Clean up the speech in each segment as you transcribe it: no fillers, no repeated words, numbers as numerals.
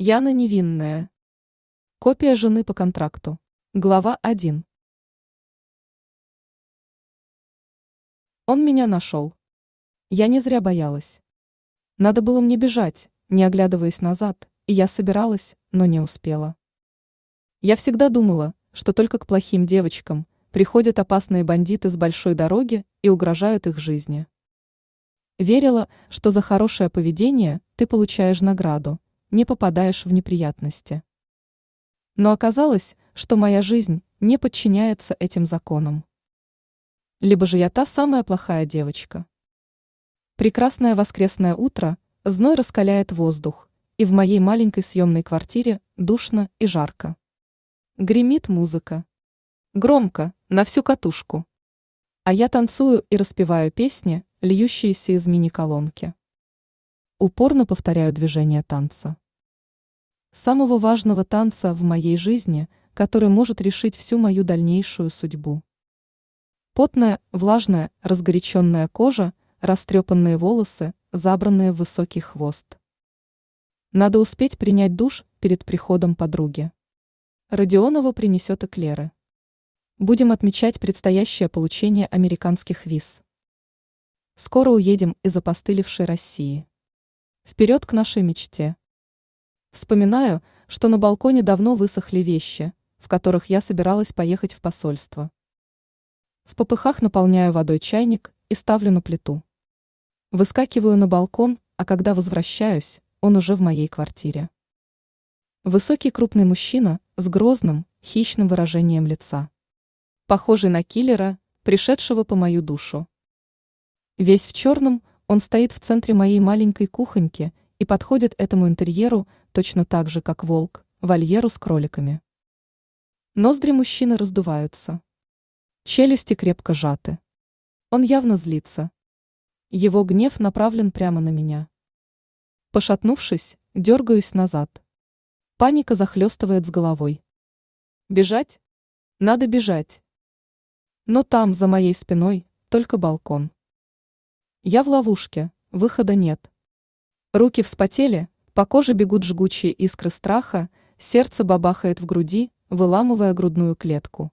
Яна невинная. Копия жены по контракту. Глава 1. Он меня нашел. Я не зря боялась. Надо было мне бежать, не оглядываясь назад, и я собиралась, но не успела. Я всегда думала, что только к плохим девочкам приходят опасные бандиты с большой дороги и угрожают их жизни. Верила, что за хорошее поведение ты получаешь награду, не попадаешь в неприятности. Но оказалось, что моя жизнь не подчиняется этим законам. Либо же я та самая плохая девочка. Прекрасное воскресное утро, зной раскаляет воздух, и в моей маленькой съемной квартире душно и жарко. Гремит музыка. Громко, на всю катушку. А я танцую и распеваю песни, льющиеся из мини-колонки. Упорно повторяю движения танца. Самого важного танца в моей жизни, который может решить всю мою дальнейшую судьбу. Потная, влажная, разгоряченная кожа, растрепанные волосы, забранные в высокий хвост. Надо успеть принять душ перед приходом подруги. Родионова принесет эклеры. Будем отмечать предстоящее получение американских виз. Скоро уедем из опостылевшей России. Вперед к нашей мечте. Вспоминаю, что на балконе давно высохли вещи, в которых я собиралась поехать в посольство. В попыхах наполняю водой чайник и ставлю на плиту. Выскакиваю на балкон, а когда возвращаюсь, он уже в моей квартире. Высокий крупный мужчина с грозным, хищным выражением лица. Похожий на киллера, пришедшего по мою душу. Весь в черном, он стоит в центре моей маленькой кухоньки и подходит этому интерьеру точно так же, как волк, вольеру с кроликами. Ноздри мужчины раздуваются. Челюсти крепко сжаты. Он явно злится. Его гнев направлен прямо на меня. Пошатнувшись, дергаюсь назад. Паника захлестывает с головой. Бежать? Надо бежать. Но там, за моей спиной, только балкон. Я в ловушке, выхода нет. Руки вспотели, по коже бегут жгучие искры страха, сердце бабахает в груди, выламывая грудную клетку.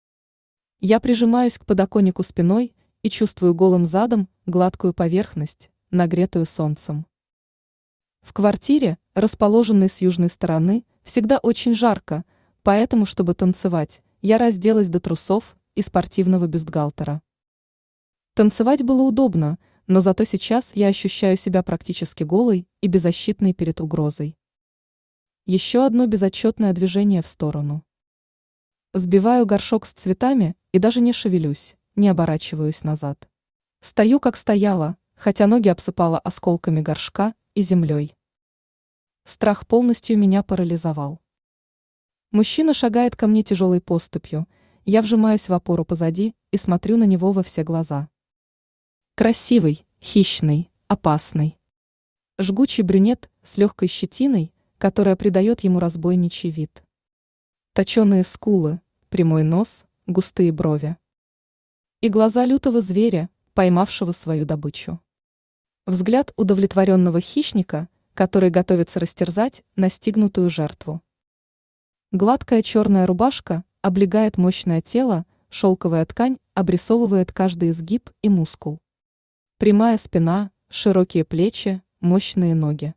Я прижимаюсь к подоконнику спиной и чувствую голым задом гладкую поверхность, нагретую солнцем. В квартире, расположенной с южной стороны, всегда очень жарко, поэтому, чтобы танцевать, я разделась до трусов и спортивного бюстгальтера. Танцевать было удобно, но зато сейчас я ощущаю себя практически голой и беззащитной перед угрозой. Еще одно безотчетное движение в сторону. Сбиваю горшок с цветами и даже не шевелюсь, не оборачиваюсь назад. Стою, как стояла, хотя ноги обсыпала осколками горшка и землей. Страх полностью меня парализовал. Мужчина шагает ко мне тяжелой поступью, я вжимаюсь в опору позади и смотрю на него во все глаза. Красивый, хищный, опасный. Жгучий брюнет с легкой щетиной, которая придает ему разбойничий вид. Точеные скулы, прямой нос, густые брови. И глаза лютого зверя, поймавшего свою добычу. Взгляд удовлетворенного хищника, который готовится растерзать настигнутую жертву. Гладкая черная рубашка облегает мощное тело, шелковая ткань обрисовывает каждый изгиб и мускул. Прямая спина, широкие плечи, мощные ноги.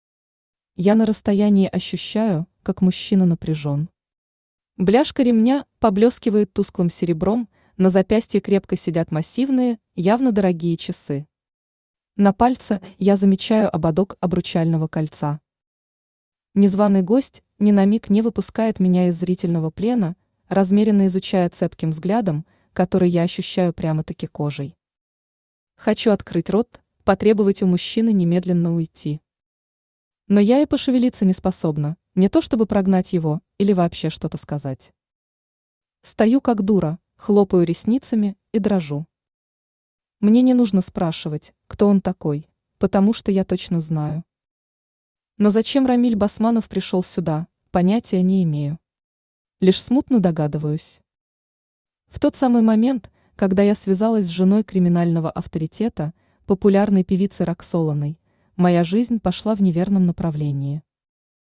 Я на расстоянии ощущаю, как мужчина напряжен. Бляшка ремня поблескивает тусклым серебром, на запястье крепко сидят массивные, явно дорогие часы. На пальце я замечаю ободок обручального кольца. Незваный гость ни на миг не выпускает меня из зрительного плена, размеренно изучая цепким взглядом, который я ощущаю прямо-таки кожей. Хочу открыть рот, потребовать у мужчины немедленно уйти. Но я и пошевелиться не способна, не то чтобы прогнать его или вообще что-то сказать. Стою как дура, хлопаю ресницами и дрожу. Мне не нужно спрашивать, кто он такой, потому что я точно знаю. Но зачем Рамиль Басманов пришел сюда, понятия не имею. Лишь смутно догадываюсь. В тот самый момент, когда я связалась с женой криминального авторитета, популярной певицы Роксоланой, моя жизнь пошла в неверном направлении.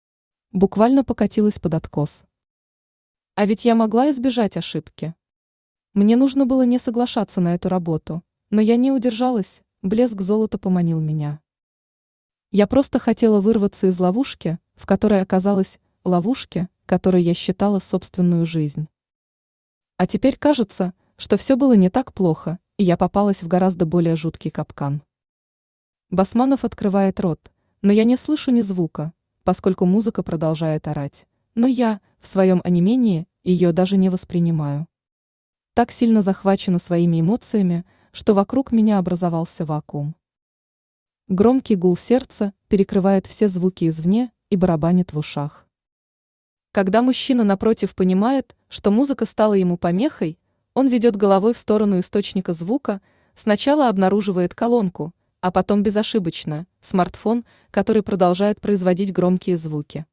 буквально покатилась под откос. А ведь я могла избежать ошибки. Мне нужно было не соглашаться на эту работу, но я не удержалась, блеск золота поманил меня. Я просто хотела вырваться из ловушки, в которой оказалась, ловушки, которой я считала собственную жизнь. А теперь кажется, что все было не так плохо, и я попалась в гораздо более жуткий капкан. Басманов открывает рот, но я не слышу ни звука, поскольку музыка продолжает орать. Но я, в своем онемении, ее даже не воспринимаю. Так сильно захвачена своими эмоциями, что вокруг меня образовался вакуум. Громкий гул сердца перекрывает все звуки извне и барабанит в ушах. Когда мужчина напротив понимает, что музыка стала ему помехой, он ведет головой в сторону источника звука, сначала обнаруживает колонку, а потом безошибочно смартфон, который продолжает производить громкие звуки.